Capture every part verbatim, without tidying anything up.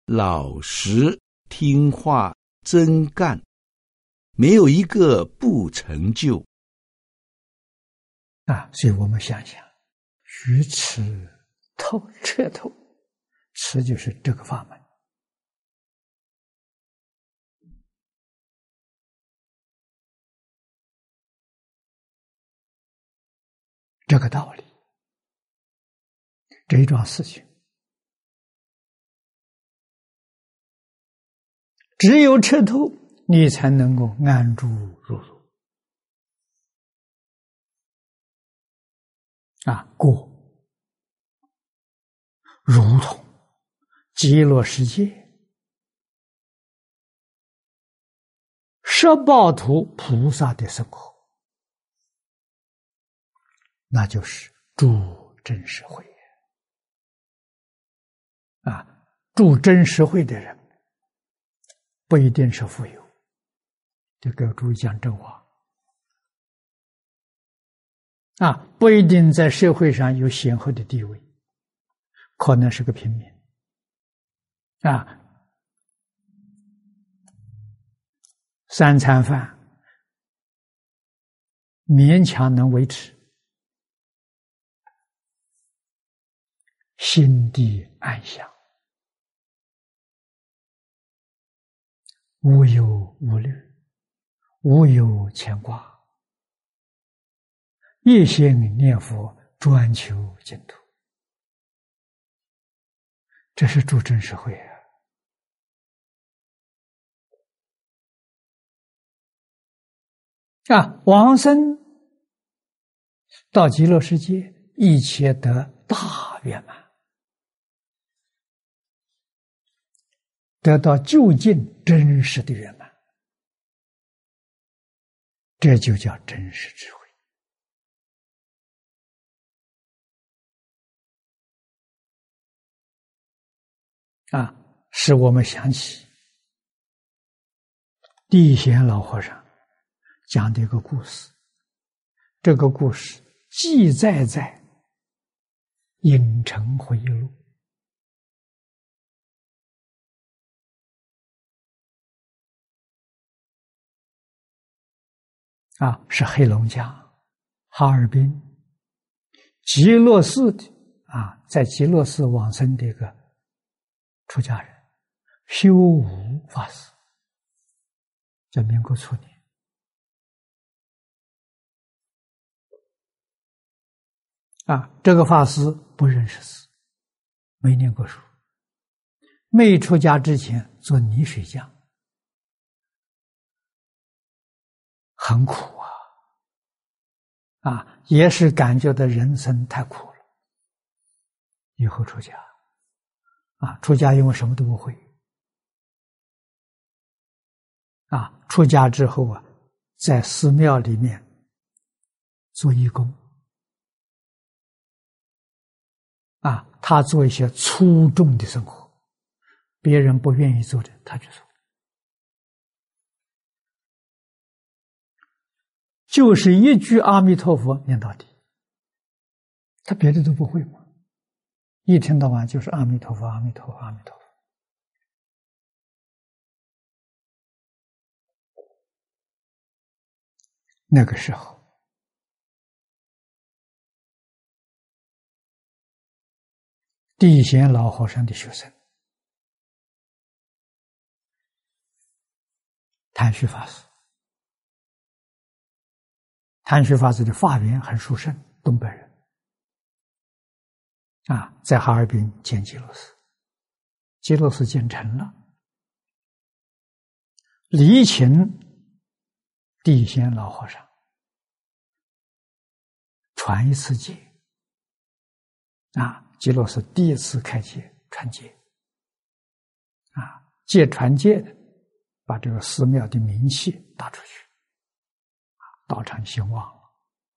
老实听话真干，没有一个不成就啊！所以我们想想，愚痴透彻透，痴就是这个法门。这个道理，这一桩事情，只有彻透，你才能够安住如如。啊，过如同极乐世界十报图菩萨的生活，那就是住真实慧啊！住真实慧的人不一定是富有，这个注意讲真话啊！不一定在社会上有显赫的地位，可能是个平民啊，三餐饭勉强能维持，心地安详，无忧无虑，无有牵挂，一心念佛，专求净土，这是住真实慧啊！啊，往生到极乐世界，一切得大圆满，得到究竟真实的圆满，这就叫真实智慧。啊，使我们想起地贤老和尚讲的一个故事，这个故事记载在《影城回忆录》啊，是黑龙江哈尔滨极乐寺的啊，在极乐寺往生的一个出家人修武法师，在民国初年啊，这个法师不认识字，没念过书，没出家之前做泥水匠，很苦啊，啊，也是感觉到人生太苦了，以后出家。啊，出家因为什么都不会，啊，出家之后啊，在寺庙里面做义工，啊，他做一些粗重的生活，别人不愿意做的，他去做，就是一句阿弥陀佛念到底，他别的都不会嘛。一天到晚就是阿弥陀佛，阿弥陀佛，阿弥陀佛。那个时候，地贤老和尚的学生谭旭法师，谭旭法师的法缘很殊胜，东北人。啊，在哈尔滨建极乐寺，极乐寺建成了，礼请地贤老和尚传一次戒。啊，极乐寺第一次开戒传戒，啊，戒传戒的，把这个寺庙的名气打出去，啊，道场兴旺了，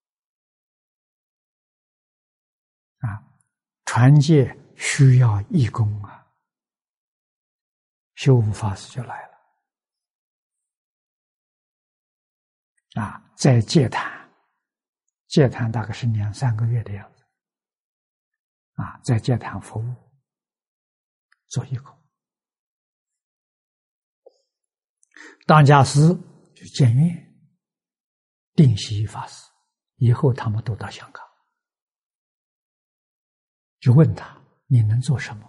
啊。传戒需要义工啊，修武法师就来了啊，在戒坛，戒坛大概是两三个月的样子啊，在戒坛服务做义工当家师就建院，定西法师，以后他们都到香港，就问他你能做什么？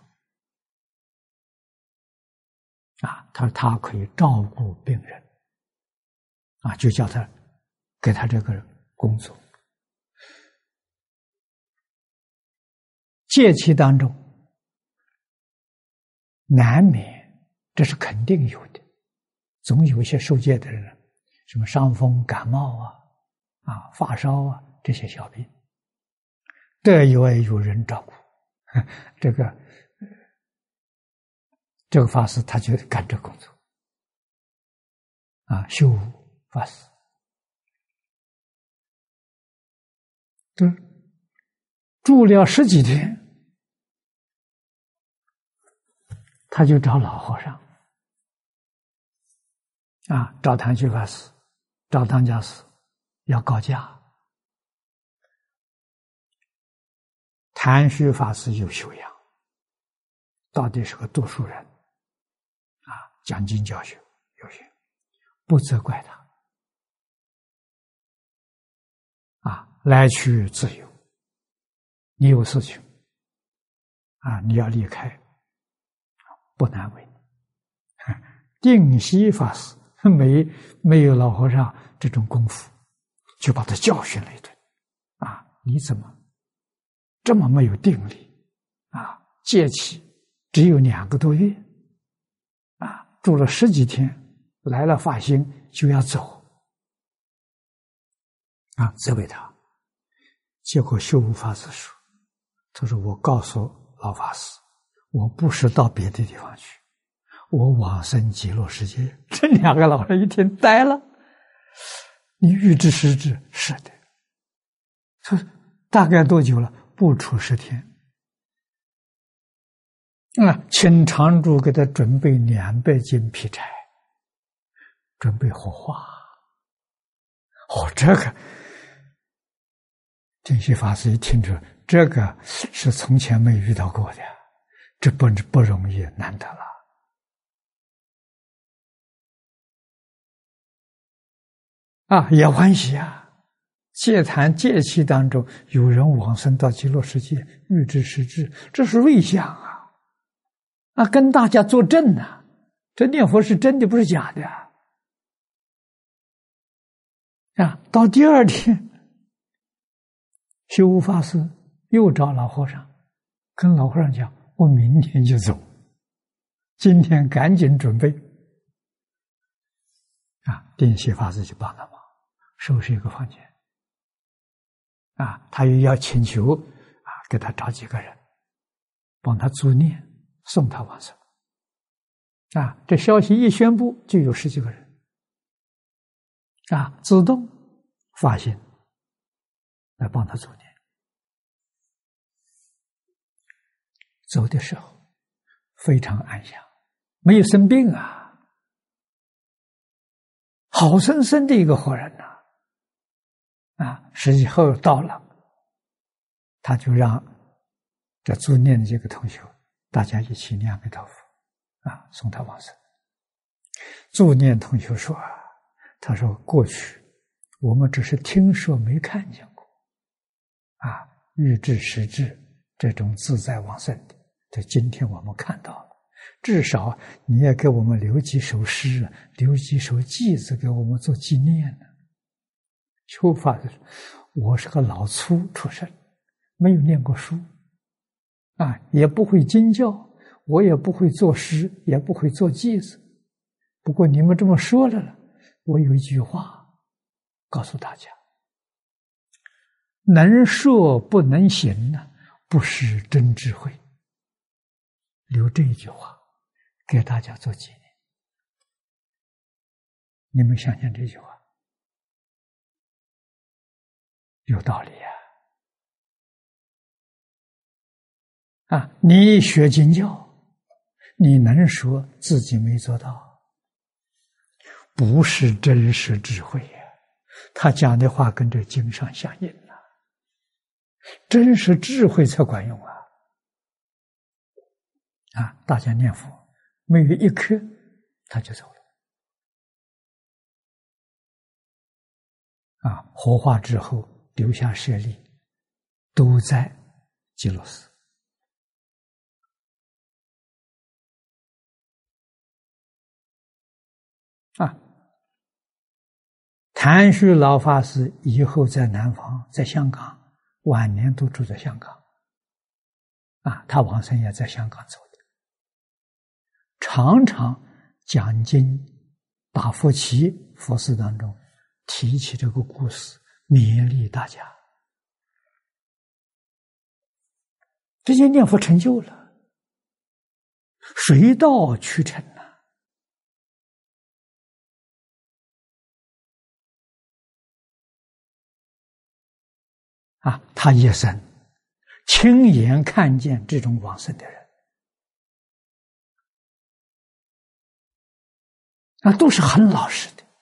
啊，他说他可以照顾病人，啊，就叫他给他这个工作。戒期当中，难免这是肯定有的，总有一些受戒的人，什么伤风感冒啊、啊发烧啊这些小病，这要有人照顾。这个这个法师他就干这工作，啊，修武法师，对，住了十几天。他就找老和尚，啊，找谭虚法师，找当家师，要告假。谭虚法师有修养，到底是个读书人，啊，讲经教学有学，不责怪他，啊，来去自由，你有事情，啊，你要离开。不难为你。定西法师没没有老和尚这种功夫，就把他教训了一顿。啊，你怎么这么没有定力？啊，戒期只有两个多月，啊，住了十几天，来了发心就要走，啊，责备他。结果修武法师说：“他说我告诉老法师。”我不是到别的地方去，我往生极乐世界。这两个老人一听呆了，你预知时至，是的。说大概多久了？不出十天。啊，请常住给他准备两百斤劈柴，准备火化。哦，这个定西法师一听着，这个是从前没遇到过的。这不不容易，难得了啊！也欢喜啊！戒坛戒期当中，有人往生到极乐世界，预知时至，这是瑞相啊！啊，跟大家作证啊！这念佛是真的，不是假的啊！啊，到第二天，修武法师又找老和尚，跟老和尚讲。我明天就走，今天赶紧准备。啊，定西法师就帮他忙，收拾一个房间。啊，他又要请求啊，给他找几个人，帮他助念，送他往生。啊，这消息一宣布，就有十几个人，啊，自动发心来帮他助念。走的时候非常安详，没有生病啊，好生生的一个活人呐！啊，时候到了，他就让这助念的这个同学，大家一起念阿弥陀佛，啊，送他往生。助念同学说啊，他说过去我们只是听说没看见过，啊，预知时至这种自在往生的。这今天我们看到了，至少你也给我们留几首诗，留几首偈子给我们做纪念呢。修法的，我是个老粗出身，没有念过书，啊，也不会经教，我也不会作诗，也不会做偈子。不过你们这么说了了，我有一句话告诉大家：能说不能行呢，不是真智慧。留这一句话给大家做纪念，你们想想这句话有道理呀！啊，你学经教，你能说自己没做到，不是真实智慧呀！他讲的话跟这经上相应了，真实智慧才管用啊！啊，大家念佛，没有一刻他就走了。 啊，火化之后留下舍利，都在极乐寺。啊，谭旭老法师以后在南方，在香港，晚年都住在香港。啊，他往生也在香港走的，常常讲经、打佛七佛事当中提起这个故事，勉励大家。这些念佛成就了，水到渠成呐！啊，他一生亲眼看见这种往生的人，啊，都是很老实的，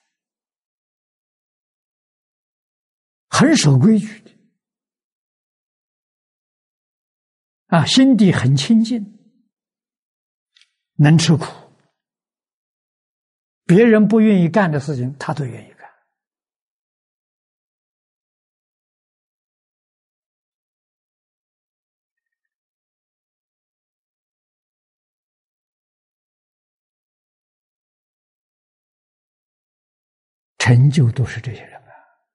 很守规矩的，啊，心地很清净，能吃苦，别人不愿意干的事情，他都愿意干。成就都是这些人啊，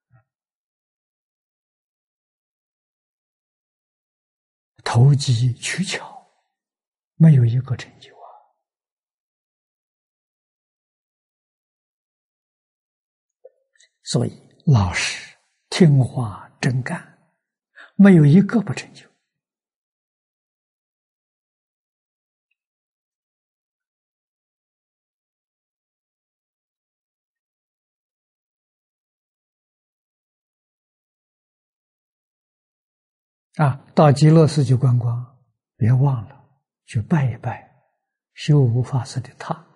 投机取巧，没有一个成就啊。所以老实、听话、真干，没有一个不成就。啊，到极乐寺去观光，别忘了去拜一拜修无法师的塔。